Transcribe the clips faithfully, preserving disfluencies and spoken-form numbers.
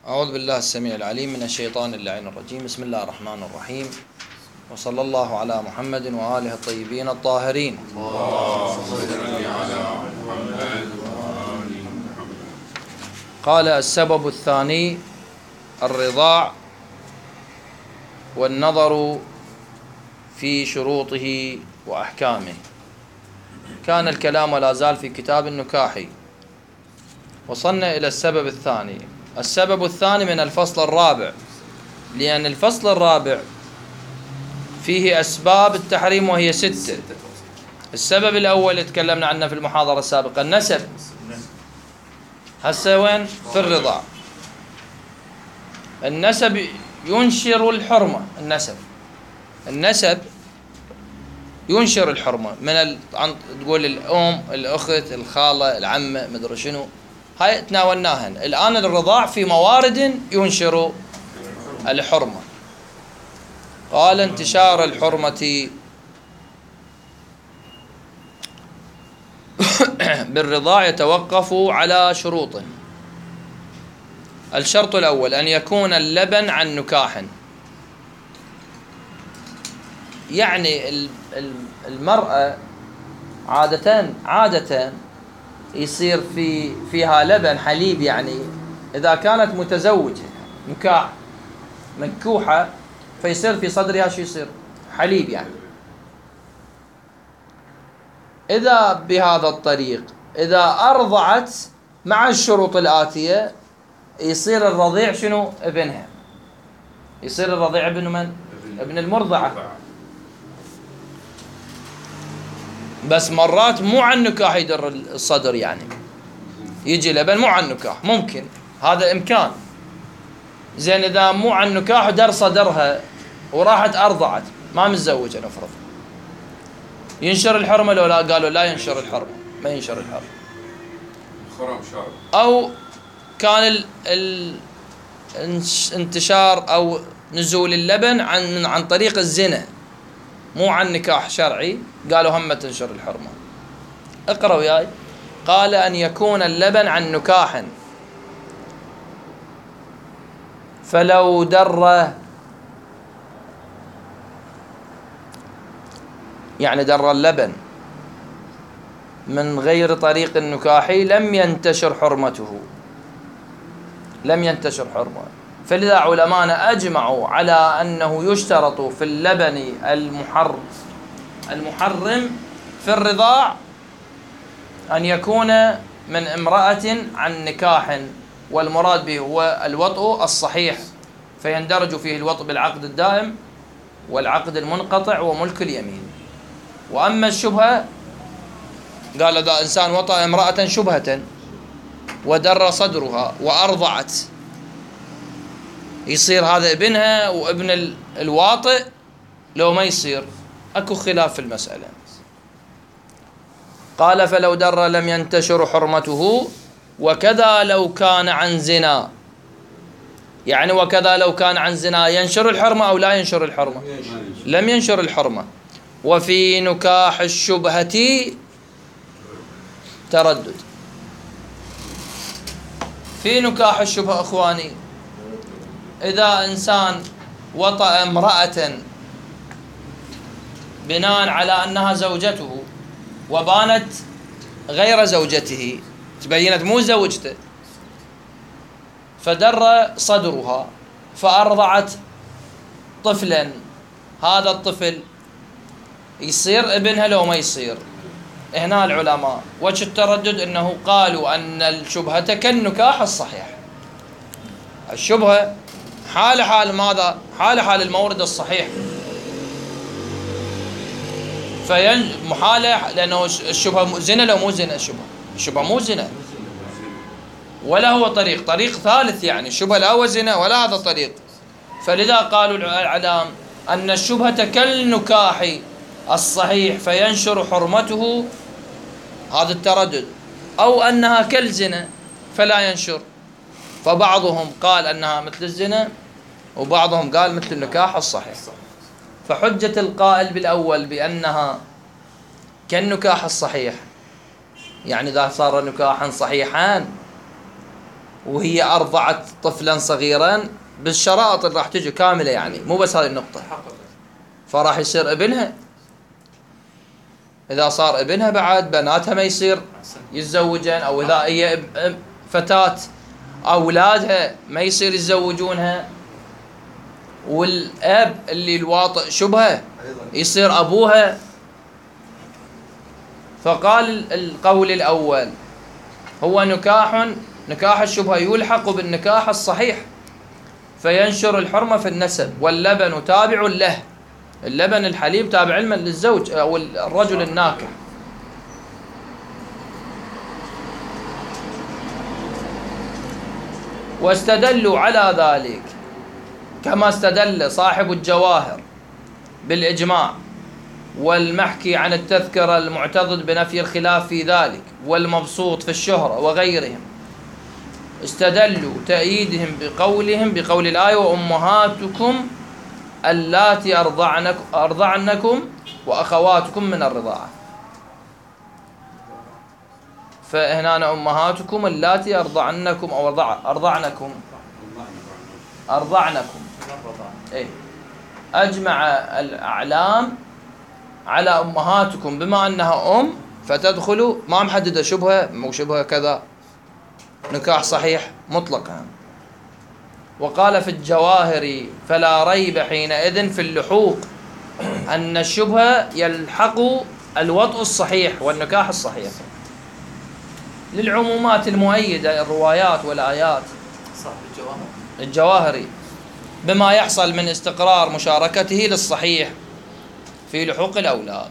أعوذ بالله السميع العليم من الشيطان اللعين الرجيم. بسم الله الرحمن الرحيم، وصلى الله على محمد وآله الطيبين الطاهرين. قال: السبب الثاني الرضاع والنظر في شروطه وأحكامه. كان الكلام ولا زال في كتاب النكاح، وصلنا إلى السبب الثاني. السبب الثاني من الفصل الرابع، لأن الفصل الرابع فيه أسباب التحريم وهي ستة. السبب الأول تكلمنا عنه في المحاضرة السابقة، النسب. هسه وين؟ في الرضاع. النسب ينشر الحرمة. النسب النسب ينشر الحرمة من ال... عن... تقول الأم، الأخت، الخالة، العمة، مدري شنو، هاي تناولناهن. الآن الرضاع في موارد ينشر الحرمة. قال: انتشار الحرمة بالرضاع يتوقف على شروط. الشرط الأول أن يكون اللبن عن نكاح، يعني المرأة عادة عادة يصير في فيها لبن حليب، يعني إذا كانت متزوجة نكاح منكوحة فيصير في صدرها شو يصير؟ حليب. يعني إذا بهذا الطريق إذا أرضعت مع الشروط الآتية يصير الرضيع شنو؟ ابنها. يصير الرضيع ابن من؟ ابن المرضعة. بس مرات مو عن نكاح يدر الصدر، يعني يجي لبن مو عن نكاح، ممكن هذا إمكان. زين إذا مو عن نكاح در صدرها وراحت أرضعت ما متزوجة نفرض، ينشر الحرمة لو لا؟ قالوا لا ينشر الحرمة، ما ينشر الحرمة. أو كان ال ال انتشار أو نزول اللبن عن عن طريق الزنا، مو عن نكاح شرعي، قالوا هم تنشر الحرمة. اقرأ وياي. قال: أن يكون اللبن عن نكاح فلو در، يعني در اللبن من غير طريق النكاح لم ينتشر حرمته، لم ينتشر حرمة. فلذا علماءنا أجمعوا على أنه يشترط في اللبن المحرم المحرم في الرضاع أن يكون من امرأة عن نكاح، والمراد به هو الوطء الصحيح، فيندرج فيه الوطء بالعقد الدائم والعقد المنقطع وملك اليمين. وأما الشبهة، قال: إذا إنسان وطأ امرأة شبهة ودر صدرها وأرضعت يصير هذا ابنها وابن الواطئ لو ما يصير؟ أكو خلاف في المسألة. قال: فلو در لم ينتشر حرمته، وكذا لو كان عن زنا. يعني وكذا لو كان عن زنا ينشر الحرمة أو لا ينشر الحرمة؟ لم ينشر الحرمة. وفي نكاح الشبهة تردد. في نكاح الشبهة أخواني، إذا إنسان وطأ امرأة بناء على أنها زوجته وبانت غير زوجته، تبينت مو زوجته، فدر صدرها فأرضعت طفلا، هذا الطفل يصير ابنها لو ما يصير؟ هنا العلماء وجه التردد أنه قالوا أن الشبهة كالنكاح الصحيح. الشبهة حال حال ماذا؟ حال حال المورد الصحيح، فين محالة، لأنه الشبهة زنا لو مو زنا. الشبهة الشبهة مو زنا ولا هو طريق طريق ثالث، يعني الشبهة لا هو زنا ولا هذا طريق. فلذا قالوا العلام أن الشبهة كالنكاح الصحيح فينشر حرمته، هذا التردد، أو أنها كالزنا فلا ينشر. فبعضهم قال أنها مثل الزنا وبعضهم قال مثل النكاح الصحيح. فحجة القائل بالأول بأنها كالنكاح الصحيح، يعني إذا صار نكاحا صحيحا وهي أرضعت طفلا صغيرا بالشرائط اللي راح تجي كاملة، يعني مو بس هذه النقطة، فراح يصير ابنها. إذا صار ابنها بعد بناتها ما يصير يتزوجن، أو إذا هي فتاة أولادها ما يصير يتزوجونها. والأب اللي الواطئ شبهه يصير أبوها. فقال القول الأول هو نكاح نكاح الشبهة يلحق بالنكاح الصحيح فينشر الحرمة في النسب، واللبن تابع له. اللبن الحليب تابع علما للزوج أو الرجل الناكح. واستدلوا على ذلك كما استدل صاحب الجواهر بالإجماع والمحكي عن التذكرة المعتضد بنفي الخلاف في ذلك والمبسوط في الشهرة وغيرهم. استدلوا تأييدهم بقولهم بقول الآية وأمهاتكم اللاتي أرضعنكم, أرضعنكم وأخواتكم من الرضاعة. فهنا أمهاتكم اللاتي أرضعنكم أو أرضع أرضعنكم أرضعنكم إيه. أجمع الأعلام على أمهاتكم بما أنها أم فتدخلوا، ما محددة شبهة مو شبهة كذا، نكاح صحيح مطلقا. وقال في الجواهر فلا ريب حينئذ في اللحوق أن الشبهة يلحق الوطء الصحيح والنكاح الصحيح للعمومات المؤيدة الروايات والآيات. صاحب الجواهر الجواهري بما يحصل من استقرار مشاركته للصحيح في لحوق الأولاد.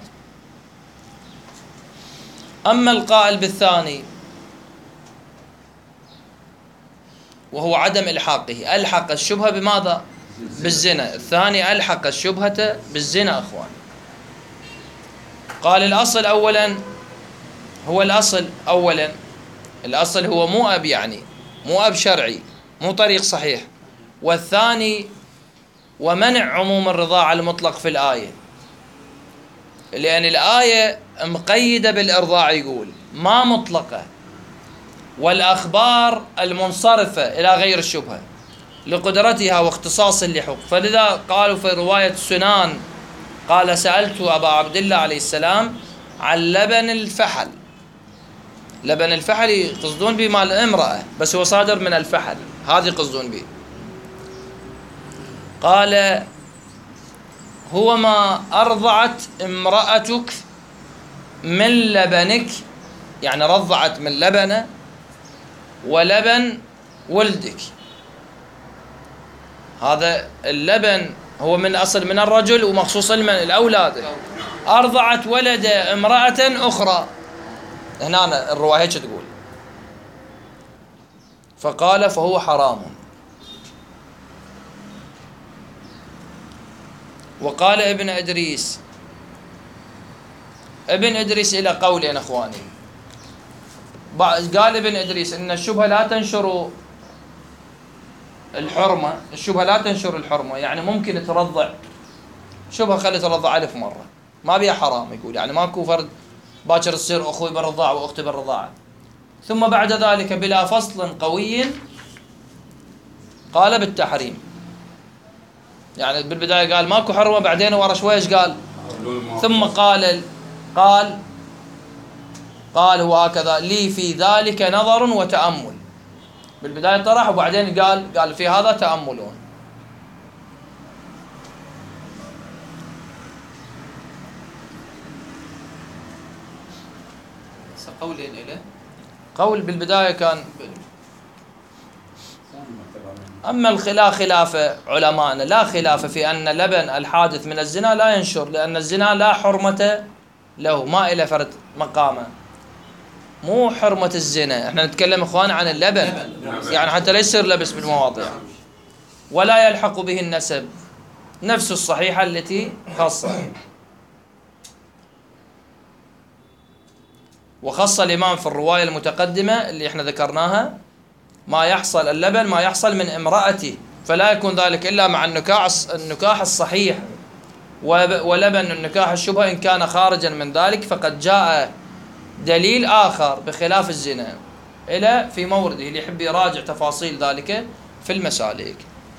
أما القائل بالثاني وهو عدم إلحاقه، ألحق الشبهة بماذا؟ بالزنا. الثاني ألحق الشبهة بالزنا. أخوان، قال الأصل أولا هو الأصل أولا الأصل هو مو أب، يعني مو أب شرعي، مو طريق صحيح. والثاني ومنع عموم الرضاعة المطلق في الآية، لأن الآية مقيدة بالإرضاع يقول ما مطلقة، والأخبار المنصرفة إلى غير الشبهة لقدرتها واختصاص اللحوق. فلذا قالوا في رواية سنان قال سألت أبا عبد الله عليه السلام عن لبن الفحل. لبن الفحل يقصدون به مال الامرأة، بس هو صادر من الفحل، هذه يقصدون به. قال هو ما أرضعت امرأتك من لبنك، يعني رضعت من لبنه ولبن ولدك. هذا اللبن هو من أصل من الرجل ومخصوص من الأولاد. أرضعت ولد امرأة أخرى، هنا الرواية هيك تقول. فقال فهو حرام. وقال ابن إدريس ابن إدريس إلى قولين أخواني. قال ابن إدريس إن الشبهة لا تنشر الحرمة الشبهة لا تنشر الحرمة، يعني ممكن ترضع شبهة خلي ترضع ألف مرة ما بيها حرام. يقول يعني ماكو فرد باكر تصير أخوي بالرضاعة وأختي بالرضاعة. ثم بعد ذلك بلا فصل قوي قال بالتحريم، يعني بالبداية قال ماكو حرمة، بعدين ورا شوي ايش قال؟ ثم قال قال قال وهكذا لي في ذلك نظر وتأمل. بالبداية طرح وبعدين قال قال في هذا تأملون. قولين إليه. قول بالبداية كان أما الخلاف خلاف علمائنا لا خلاف في أن لبن الحادث من الزنا لا ينشر، لأن الزنا لا حرمة له، ما إلى فرد مقامه، مو حرمة الزنا. احنا نتكلم اخوان عن اللبن، يعني حتى لا يصير لبس بالمواضيع. ولا يلحق به النسب، نفس الصحيحة التي خاصة. وخص الإمام في الرواية المتقدمة اللي احنا ذكرناها ما يحصل اللبن ما يحصل من امرأته، فلا يكون ذلك إلا مع النكاح النكاح الصحيح. ولبن النكاح الشبهة إن كان خارجا من ذلك فقد جاء دليل آخر بخلاف الزنا إلى في مورده اللي يحب يراجع تفاصيل ذلك في المسالك.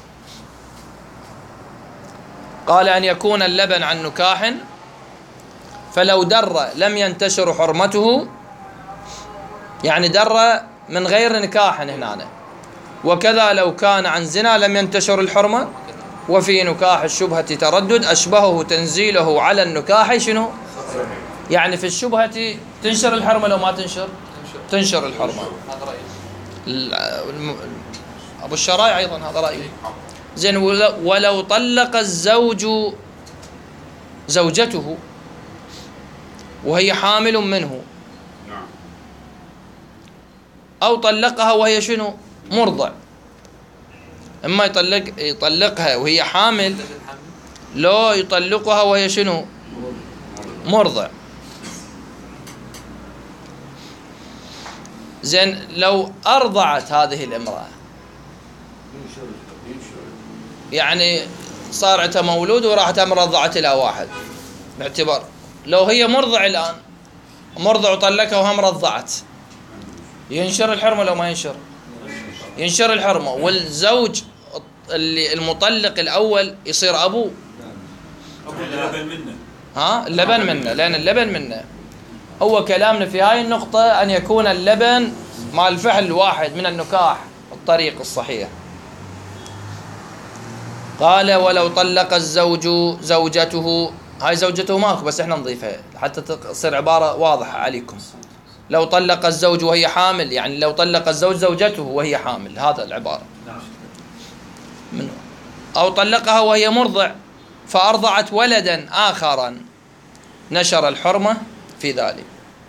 قال أن يكون اللبن عن نكاح فلو در لم ينتشر حرمته، يعني در من غير نكاح هنا، وكذا لو كان عن زنا لم ينتشر الحرمة، وفي نكاح الشبهة تردد أشبهه تنزيله على النكاح شنو؟ يعني في الشبهة تنشر الحرمة لو ما تنشر؟ تنشر الحرمة. هذا رأيي. أبو الشرايع أيضا هذا رأيه. زين، ولو طلق الزوج زوجته وهي حامل منه، أو طلقها وهي شنو؟ مرضع. إما يطلق يطلقها وهي حامل، لو يطلقها وهي شنو؟ مرضع. زين، لو أرضعت هذه الامرأة، يعني صار عندها مولود وراحت مرضعت إلى واحد، باعتبار لو هي مرضع الآن، مرضع وطلقها وهم رضعت، ينشر الحرمة لو ما ينشر؟ ينشر الحرمة. والزوج اللي المطلق الأول يصير أبوه. اللبن منه. ها، اللبن منه، لأن اللبن منه. هو كلامنا في هاي النقطة أن يكون اللبن مع الفعل الواحد من النكاح الطريق الصحيح. قال ولو طلق الزوج زوجته، هاي زوجته ماكو بس احنا نضيفها حتى تصير عبارة واضحة عليكم. لو طلق الزوج وهي حامل، يعني لو طلق الزوج زوجته وهي حامل، هذا العبارة منه. أو طلقها وهي مرضع فأرضعت ولدا آخرا، نشر الحرمة في ذلك.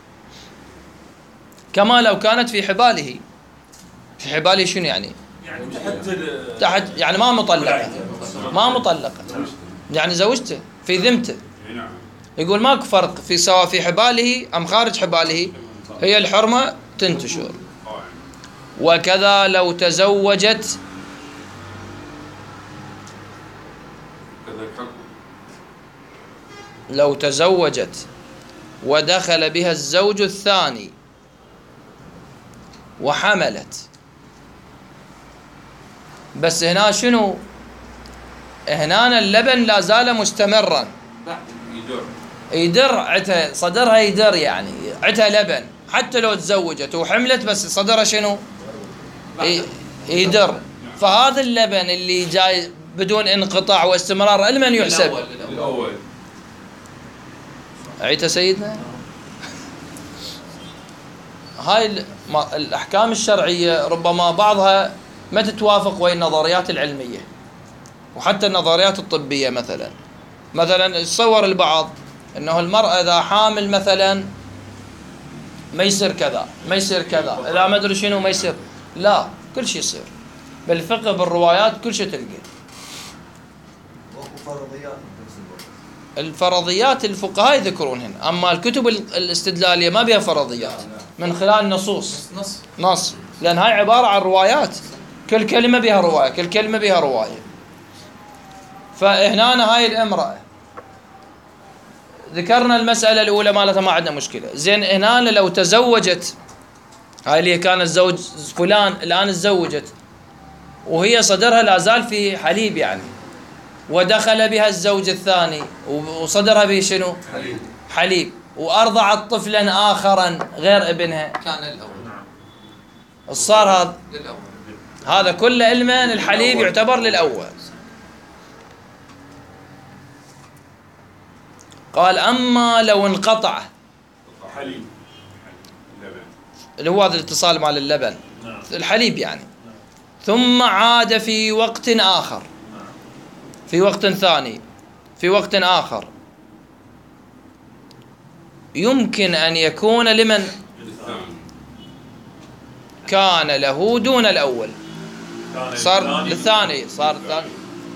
كما لو كانت في حباله. في حباله شنو يعني؟ يعني تحت تحت، يعني ما مطلقة، ما مطلقة، يعني زوجته في ذمته. يقول ماكو فرق في سواء في حباله أم خارج حباله، هي الحرمة تنتشر. وكذا لو تزوجت، لو تزوجت ودخل بها الزوج الثاني وحملت، بس هنا شنو؟ هنا اللبن لا زال مستمرا، يدر عتها صدرها، يدر يعني عتها لبن حتى لو تزوجت وحملت، بس صدرها شنو؟ يدر. فهذا اللبن اللي جاي بدون انقطاع واستمرار لمن يحسب؟ الأول. عيت سيدنا. هاي الأحكام الشرعية ربما بعضها ما تتوافق ويا النظريات العلمية وحتى النظريات الطبية. مثلا مثلا يتصور البعض أنه المرأة إذا حامل مثلا ما يصير كذا، ما يصير كذا، إذا ما أدري شنو ما يصير. لا، كل شيء يصير بالفقه بالروايات، كل شيء تلقى. الفرضيات الفقهاء يذكرونهن، أما الكتب الاستدلالية ما بها فرضيات من خلال نصوص نص نص، لأن هاي عبارة عن روايات، كل كلمة بها رواية، كل كلمة بها رواية. فهنا هاي الامرأة ذكرنا المسألة الأولى مالتها ما عندنا مشكلة. زين، هنا لو تزوجت، هاي اللي كان الزوج فلان الآن تزوجت وهي صدرها لا زال في حليب يعني، ودخل بها الزوج الثاني وصدرها به شنو؟ حليب. حليب، وأرضعت طفلا آخرا غير ابنها، كان الأول. صار هذا للأول. هذا كله علما الحليب يعتبر للأول. قال أما لو انقطع حليب اللبن، اللي هو هذا الاتصال مع اللبن الحليب يعني، ثم عاد في وقت آخر، في وقت ثاني، في وقت آخر، يمكن أن يكون لمن كان له دون الأول، صار للثاني، صار الثاني.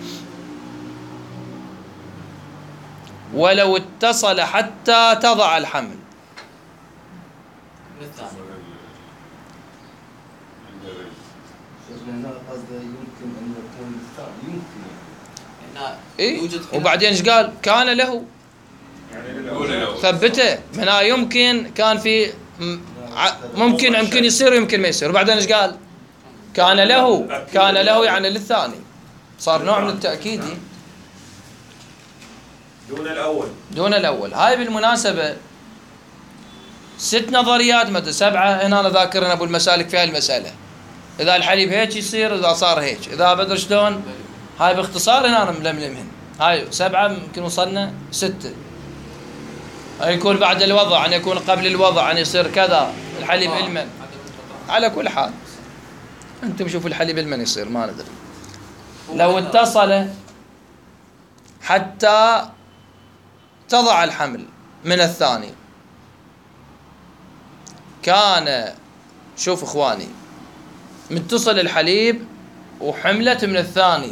ولو اتصل حتى تضع الحمل، إيه؟ وبعدين ايش قال؟ كان له، ثبته هنا يمكن كان في ممكن يمكن يصير ويمكن ما يصير. وبعدين ايش قال؟ كان له كان له يعني للثاني، صار نوع من التأكيد دون الأول. دون الأول. هاي بالمناسبة ست نظريات مدى سبعة هنا أنا ذاكرنا أبو المسالك في هاي المسألة. إذا الحليب هيك يصير، إذا صار هيك، إذا بدر شلون. هاي باختصار هنا أنا ململمهن. هاي سبعة يمكن وصلنا ستة. أن يكون بعد الوضع، أن يكون قبل الوضع، أن يصير كذا الحليب علما. على كل حال أنتم شوفوا الحليب علما يصير ما ندري. لو اتصل حتى تضع الحمل من الثاني كان، شوف اخواني، متصل الحليب وحملت من الثاني،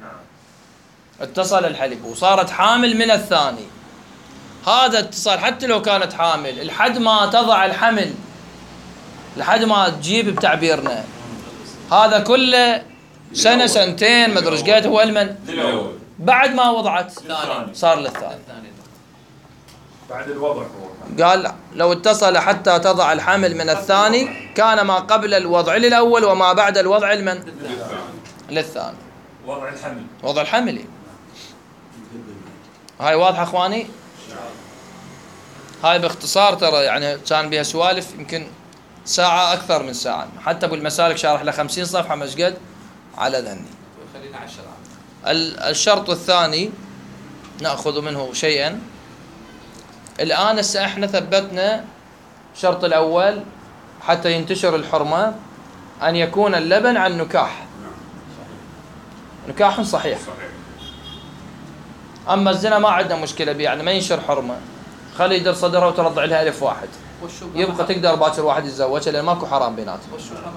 اتصل الحليب وصارت حامل من الثاني، هذا اتصال حتى لو كانت حامل لحد ما تضع الحمل، لحد ما تجيب بتعبيرنا هذا كله سنة سنتين ما ادري ايش قد هو المن بعد ما وضعت صار للثاني بعد الوضع. هو قال لو اتصل حتى تضع الحمل من الثاني كان ما قبل الوضع للأول وما بعد الوضع لمن؟ للثاني. وضع الحمل. وضع الحمل. هاي واضحة اخواني؟ هاي باختصار ترى يعني كان بها سوالف يمكن ساعة أكثر من ساعة، حتى أبو المسالك شارح له خمسين صفحة مش قد على ذني. خلينا على الشرع. الشرط الثاني نأخذ منه شيئا. الآن هسه احنا ثبتنا الشرط الأول حتى ينتشر الحرمة أن يكون اللبن عن نكاح، نكاح صحيح. أما الزنا ما عندنا مشكلة به، يعني ما ينشر حرمة، خلي يدر صدرها وترضع لها ألف واحد، يبقى تقدر باكر واحد يتزوجها لأن ماكو حرام بيناتهم.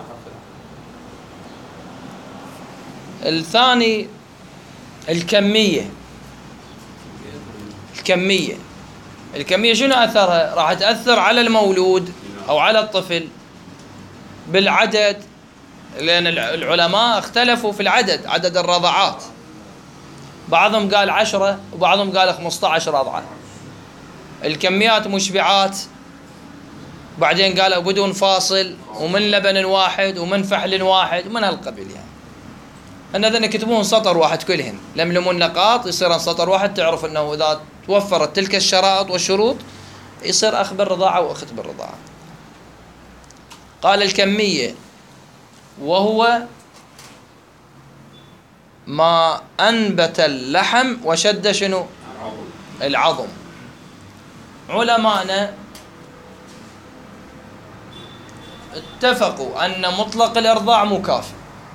الثاني الكمية. الكمية الكمية شنو أثرها؟ راح تأثر على المولود أو على الطفل بالعدد، لأن العلماء اختلفوا في العدد، عدد الرضعات. بعضهم قال عشرة وبعضهم قال خمسة عشر رضعة. الكميات مشبعات، بعدين قالوا بدون فاصل ومن لبن واحد ومن فحل واحد ومن هالقبيل. يعني هذا يكتبون سطر واحد كلهن، لملمون نقاط يصير سطر واحد، تعرف انه اذا توفرت تلك الشرائط والشروط يصير اخ بالرضاعه واخت بالرضاعه. قال الكميه وهو ما انبت اللحم وشد شنو؟ العظم. علماءنا اتفقوا ان مطلق الارضاع مو كافي،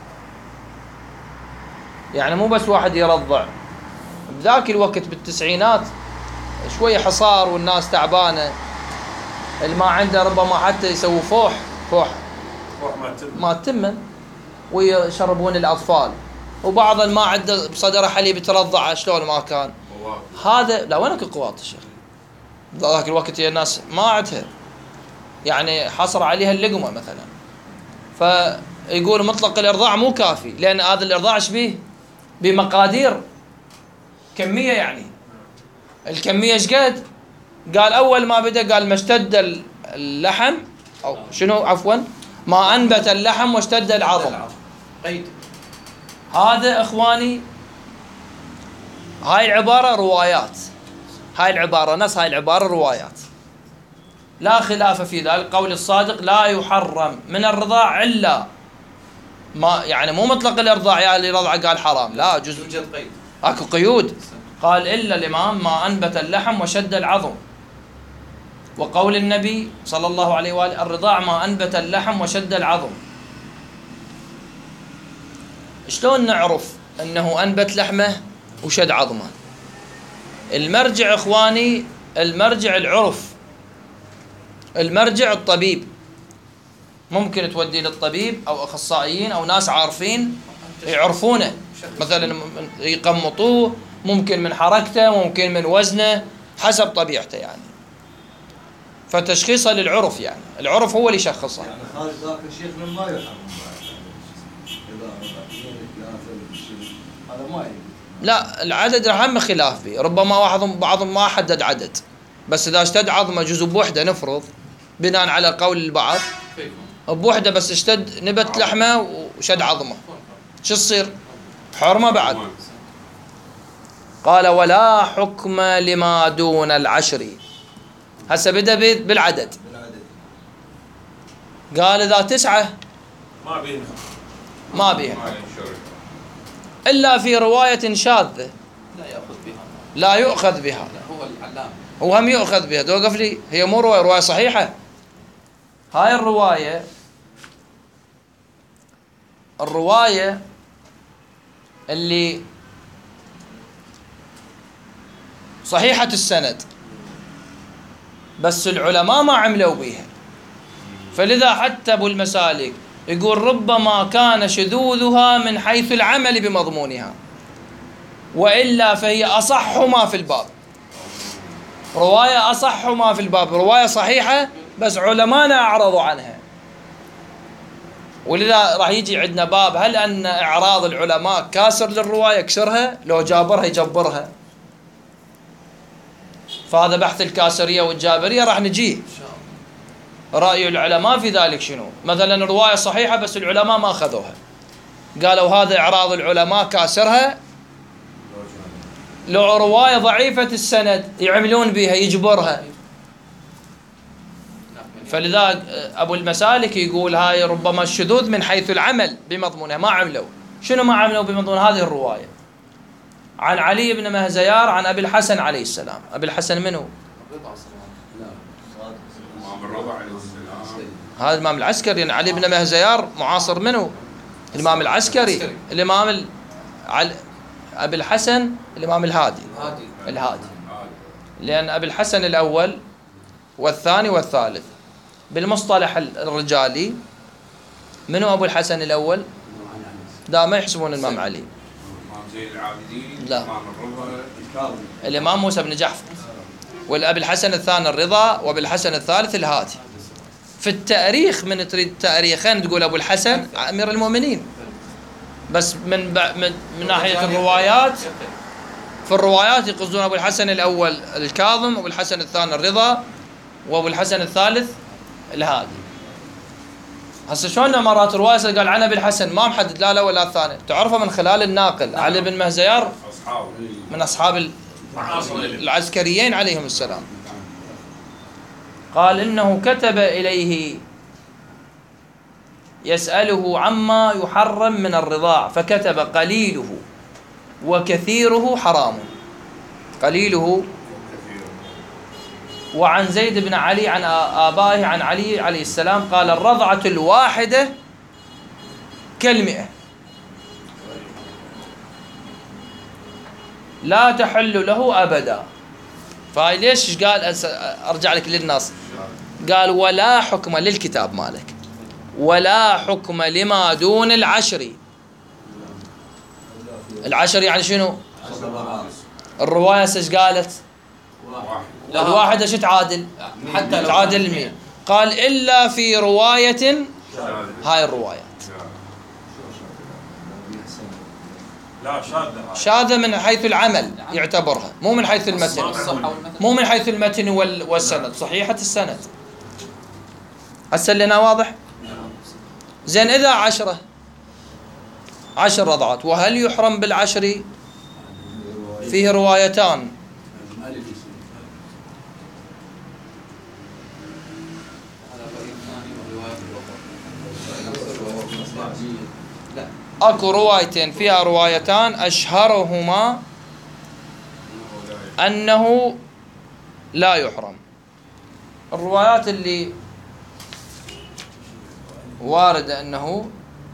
يعني مو بس واحد يرضع. بذاك الوقت بالتسعينات شوية حصار والناس تعبانة، اللي ما عنده ربما حتى يسوي فوح فوح فوح ما تم ما تمن ويشربون الأطفال، وبعض اللي ما عنده بصدره حليب يترضع شلون ما كان. هذا لا وينك القواط الشيخ؟ ذاك الوقت هي الناس ما عندها، يعني حصر عليها اللقمة مثلا. فيقول مطلق الإرضاع مو كافي، لأن هذا الإرضاع ايش بيه؟ بمقادير كمية. يعني الكمية ايش قد؟ قال أول ما بدأ قال ما اشتد اللحم أو شنو عفوا ما أنبت اللحم واشتد العظم. قيد. هذا إخواني هاي العبارة روايات، هاي العبارة نص هاي العبارة روايات، لا خلاف في ذلك. قول الصادق لا يحرم من الرضاع إلا ما، يعني مو مطلق الإرضاع يا اللي رضع قال حرام، لا جزء يوجد قيد، اكو قيود. قال إلا الإمام ما أنبت اللحم وشد العظم. وقول النبي صلى الله عليه وآله الرضاع ما أنبت اللحم وشد العظم. شلون نعرف أنه أنبت لحمه وشد عظمه؟ المرجع إخواني، المرجع العرف، المرجع الطبيب. ممكن تودي للطبيب أو أخصائيين أو ناس عارفين يعرفونه، مثلا يقمطوه، ممكن من حركته، ممكن من وزنه، حسب طبيعته يعني. فتشخيصه للعرف، يعني العرف هو اللي يشخصه. يعني خارج ذاك الشيخ من ما يحرم هذا ما يجوز. لا العدد هم خلاف به، ربما واحد بعضهم ما حدد عدد، بس إذا اشتد عظمه جزء بوحده نفرض بناء على قول البعض بوحدة بس اشتد نبت لحمه وشد عظمه شو تصير؟ حرمة بعد. قال ولا حكم لما دون العشر. هسه بدأ بالعدد. قال إذا تسعة ما بينها ما بيها إلا في رواية شاذة لا يأخذ بها لا يؤخذ بها. هو العلام هو هم يؤخذ بها. توقف لي، هي مو رواية، رواية صحيحة. هاي الرواية الرواية اللي صحيحة السند بس العلماء ما عملوا بيها، فلذا حتى أبو المسالك يقول ربما كان شذوذها من حيث العمل بمضمونها، وإلا فهي أصح ما في الباب. رواية أصح ما في الباب، رواية صحيحة بس علماءنا أعرضوا عنها. ولذا راح يجي عندنا باب هل أن إعراض العلماء كاسر للرواية يكسرها؟ لو جابرها يجبرها. فهذا بحث الكاسرية والجابرية راح نجيه. رأي العلماء في ذلك شنو؟ مثلا الرواية صحيحة بس العلماء ما أخذوها، قالوا هذا إعراض العلماء كاسرها. لو رواية ضعيفة السند يعملون بها يجبرها. فلذا أبو المسالك يقول هاي ربما الشذوذ من حيث العمل بمضمونها، ما عملوا. شنو ما عملوا بمضمون هذه الرواية؟ عن علي بن مهزيار عن أبي الحسن عليه السلام. أبي الحسن منه؟ هذا الإمام العسكري. يعني علي بن مهزيار معاصر منه الإمام العسكري. الإمام ال... عل... أبي الحسن الإمام الهادي الهادي لأن أبي الحسن الأول والثاني والثالث بالمصطلح الرجالي منو أبو الحسن الأول؟ لا ما يحسبون الإمام علي. الإمام زين العابدين. لا. الإمام الرضا. الإمام موسى بن جعفر. والأبي الحسن الثاني الرضا، وأبي الحسن الثالث الهادي. في التاريخ من تريد تاريخين تقول أبو الحسن أمير المؤمنين، بس من من, من ناحية الروايات في الروايات يقصدون أبو الحسن الأول الكاظم، وأبو الحسن الثاني الرضا، وأبو الحسن الثالث الهادي. هسه شلون مرات رواية قال عن أبي الحسن ما محدد لا لا ولا الثاني، تعرفه من خلال الناقل. علي بن مهزيار من أصحاب العسكريين عليهم السلام. قال إنه كتب إليه يسأله عما يحرم من الرضاع فكتب قليله وكثيره حرام. قليله. وعن زيد بن علي عن آبائه عن علي عليه السلام قال الرضعة الواحدة كالمئة لا تحل له أبدا. فهاي ليش قال؟ أرجع لك للنص. قال ولا حكم للكتاب مالك ولا حكم لما دون العشر. العشر يعني شنو؟ الرواية ايش قالت؟ الواحدة شو تعادل؟ حتى تعادل المئة. قال إلا في رواية. هاي الروايات لا شاذة. شاذة من حيث العمل يعتبرها، مو من حيث المتن، مو من حيث المتن والسند. صحيحة السند. هسه لنا واضح؟ زين إذا عشرة عشر رضعات، وهل يحرم بالعشر؟ فيه روايتان. اكو روايتين فيها روايتان اشهرهما انه لا يحرم. الروايات اللي واردة انه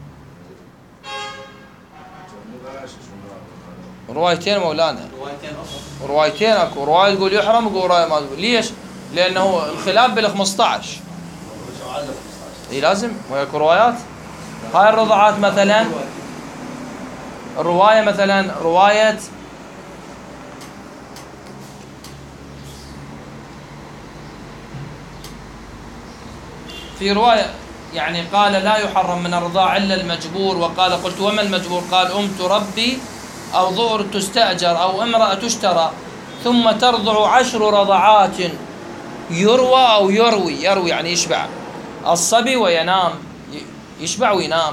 روايتين مولانا، روايتين اكو رواية تقول يحرم وتقول رواية ما تقول. ليش؟ لانه الخلاف بال خمسطعش. اي لازم وياكو روايات. هاي الرضعات مثلا الرواية مثلا رواية في رواية يعني قال لا يحرم من الرضاع إلا المجبور. وقال قلت وما المجبور؟ قال أم تربي أو ظهر تستأجر أو امرأة تشترى ثم ترضع عشر رضعات يروى أو يروي، يروي يعني يشبع الصبي وينام، يشبع وينام.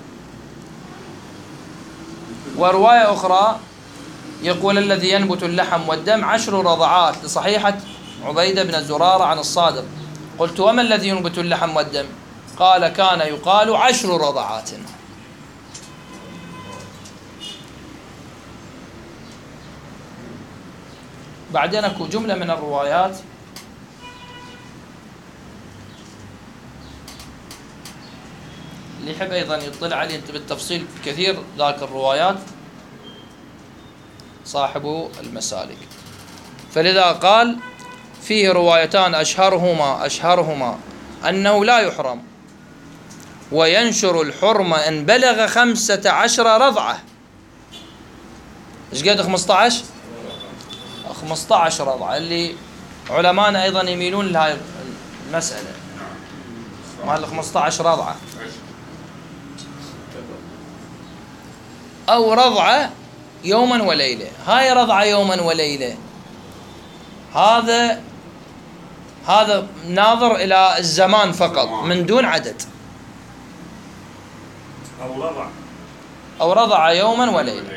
ورواية أخرى يقول الذي ينبت اللحم والدم عشر رضعات، لصحيحة عبيدة بن زرارة عن الصادق. قلت وما الذي ينبت اللحم والدم؟ قال كان يقال عشر رضعات. بعدين اكو جملة من الروايات اللي يحب ايضا يطلع عليه بالتفصيل كثير ذاك الروايات صاحب المسالك. فلذا قال فيه روايتان أشهرهما أشهرهما أنه لا يحرم، وينشر الحرمة إن بلغ خمسة عشر رضعة. إيش قد خمسة عشر؟ خمسة عشر رضعة، اللي علماءنا أيضا يميلون لهذه المسألة مال خمسة عشر رضعة، أو رضعة يوما وليلة. هاي رضعة يوما وليلة، هذا هذا ناظر إلى الزمان فقط من دون عدد. أو رضع أو رضع يوما وليلة.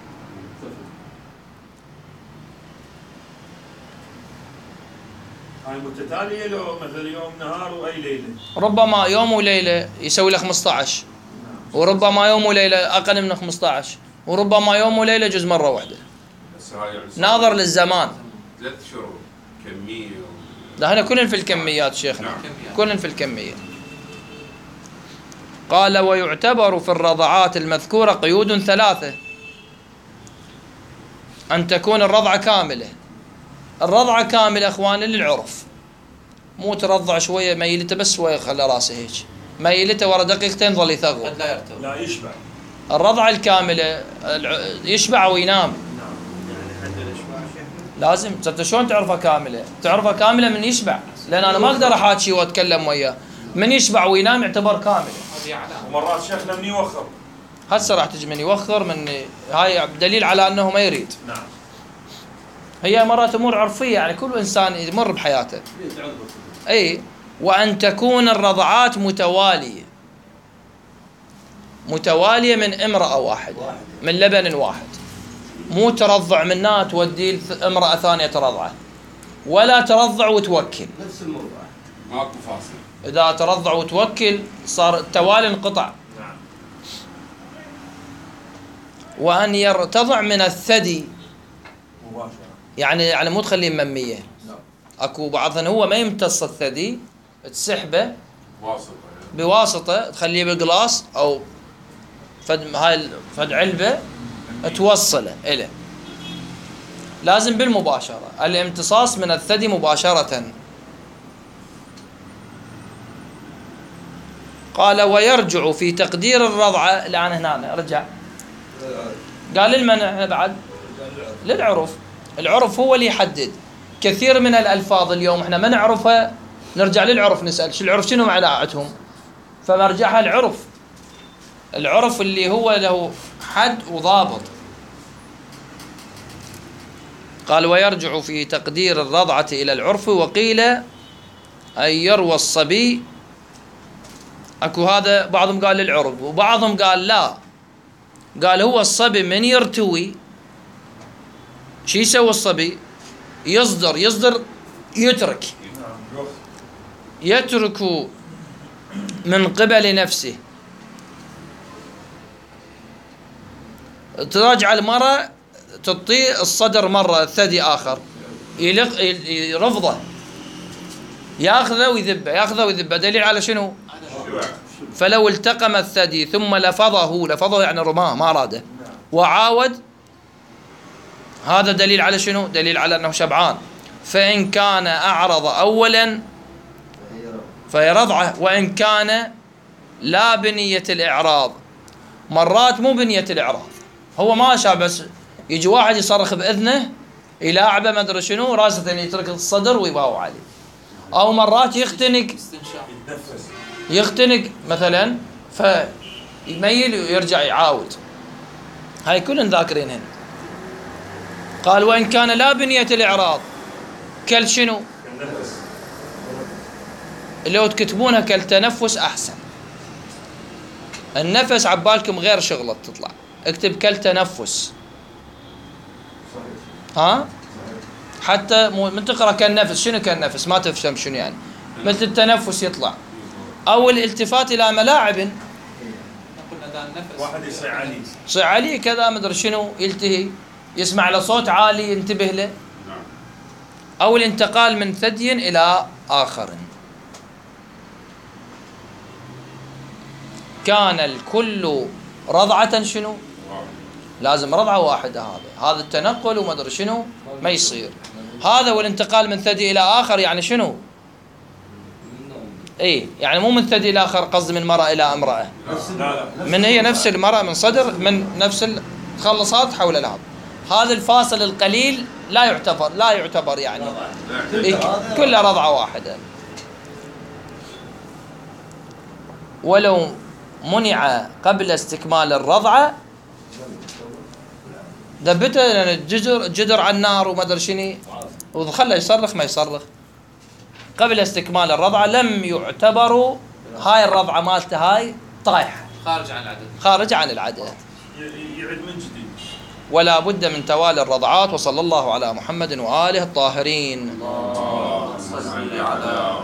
هاي متتالية لو مثل يوم نهار وأي ليلة؟ ربما يوم وليلة يسوي له خمسة عشر، وربما يوم وليلة أقل من خمسة عشر، وربما يوم وليلة جزء مرة واحدة. ناظر للزمان. ثلاث شهور كمية. ده هنا كلن في الكميات شيخنا، كلن في الكمية. قال ويعتبر في الرضعات المذكورة قيود ثلاثة: أن تكون الرضعة كاملة. الرضعة كاملة أخواني للعرف، مو ترضع شوية ميلته بس شوية خلى راسه هيك، ميلته ورا دقيقتين ظل يثغر. قد لا يرتوي. لا يشبع. الرضعة الكاملة يشبع وينام. لازم انت شلون تعرفها كامله؟ تعرفها كامله من يشبع، لان انا ما اقدر احاكي واتكلم وياه. من يشبع وينام يعتبر كامله. ومرات شيخنا من يوخر. هسه راح تجي من يوخر، من هاي دليل على انه ما يريد. نعم. هي مرات امور عرفيه، يعني كل انسان يمر بحياته. اي. وان تكون الرضعات متواليه، متواليه من امراه واحده، من لبن واحد، مو ترضع منها تودي امرأة ثانية ترضعه، ولا ترضع وتوكل. نفس الموضوع ماكو فاصل. إذا ترضع وتوكل صار التوالي انقطع. نعم. وأن يرتضع من الثدي، مباشرة. يعني يعني مو تخليه ممية. أكو بعضهم هو ما يمتص الثدي، تسحبه واسطة بواسطة، تخليه بقلاص أو فد هاي فد علبة توصله إليه. لازم بالمباشرة، الامتصاص من الثدي مباشرة. قال ويرجع في تقدير الرضعة. الآن هنا رجع قال للمنع بعد للعرف. العرف هو اللي يحدد. كثير من الألفاظ اليوم احنا ما نعرفها، نرجع للعرف نسأل شو العرف شنو معناتهم، فمرجعها العرف. العرف اللي هو له حد وضابط. قال ويرجع في تقدير الرضعة إلى العرف. وقيل أن يروى الصبي. أكو هذا بعضهم قال للعرف، وبعضهم قال لا، قال هو الصبي من يرتوي شو يسوي الصبي؟ يصدر يصدر يترك يترك من قبل نفسه. تراجع المرأة تعطيه الصدر مرة، الثدي آخر، يلق يرفضه، ياخذه ويذبه، ياخذه ويذبه. دليل على شنو؟ فلو التقم الثدي ثم لفظه، لفظه يعني رماه ما أراده، وعاود، هذا دليل على شنو؟ دليل على أنه شبعان. فإن كان أعرض أولا فهي رضعة، وإن كان لا بنية الإعراض. مرات مو بنية الإعراض، هو ما شاء، بس يجي واحد يصرخ بإذنه يلاعبه ما أدري شنو، راسه يترك الصدر ويباوع عليه. أو مرات يختنق يختنق مثلا فيميل ويرجع يعاود. هاي كلن ذاكرين هنا. قال وإن كان لا بنية الإعراض، كل شنو؟ لو تكتبونها كالتنفس أحسن. النفس عبالكم غير شغلة تطلع، اكتب كالتنفس. ها حتى من تقرأ كالنفس، شنو كالنفس ما تفهم شنو يعني، مثل التنفس يطلع. أو الالتفات إلى ملاعب، قلنا ذا النفس واحد يصيح علي صيح عليه كذا مدري شنو، يلتهي، يسمع له صوت عالي ينتبه له. أو الانتقال من ثدي إلى آخر. كان الكل رضعة شنو؟ لازم رضعة واحدة. هذا هذا التنقل وما أدري شنو ما يصير. هذا والانتقال من ثدي إلى آخر يعني شنو؟ إيه يعني مو من ثدي إلى آخر، قصد من مرأة إلى امرأة، من هي نفس المرأة من صدر من نفس التخلصات حول الهضم. هذا الفاصل القليل لا يعتبر لا يعتبر يعني إيه كلها رضعة واحدة. ولو منع قبل استكمال الرضعة ذبته، لأن الجدر جدر على النار وما أدري شنو، وخله يصرخ ما يصرخ قبل استكمال الرضعة لم يعتبروا هاي الرضعة مالته هاي طايحة خارج عن العدد خارج عن العدد، يعد من جديد. ولا بد من توالي الرضعات. وصلى الله على محمد وآله الطاهرين. اللهم صل على